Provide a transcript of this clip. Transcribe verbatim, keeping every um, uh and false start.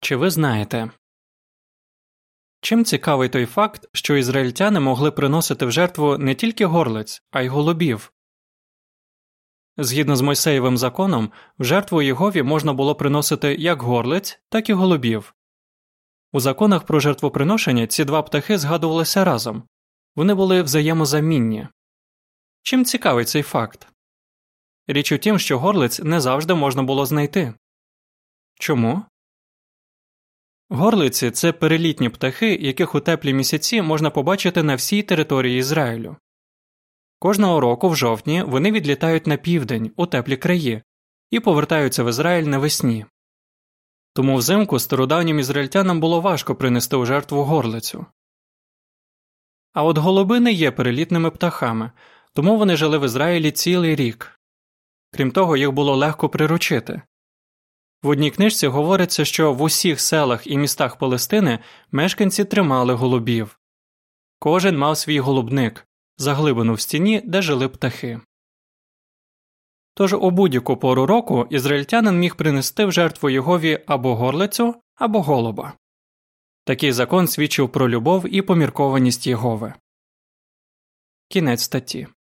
Чи ви знаєте? Чим цікавий той факт, що ізраїльтяни могли приносити в жертву не тільки горлиць, а й голубів? Згідно з Мойсеєвим законом, в жертву Єгові можна було приносити як горлиць, так і голубів. У законах про жертвоприношення ці два птахи згадувалися разом. Вони були взаємозамінні. Чим цікавий цей факт? Річ у тім, що горлиць не завжди можна було знайти. Чому? Горлиці – це перелітні птахи, яких у теплі місяці можна побачити на всій території Ізраїлю. Кожного року в жовтні вони відлітають на південь, у теплі краї, і повертаються в Ізраїль навесні. Тому взимку стародавнім ізраїльтянам було важко принести у жертву горлицю. А от голуби не є перелітними птахами, тому вони жили в Ізраїлі цілий рік. Крім того, їх було легко приручити. В одній книжці говориться, що в усіх селах і містах Палестини мешканці тримали голубів. Кожен мав свій голубник, заглибину в стіні, де жили птахи. Тож у будь-яку пору року ізраїльтянин міг принести в жертву Єгові або горлицю, або голуба. Такий закон свідчив про любов і поміркованість Єгови. Кінець статті.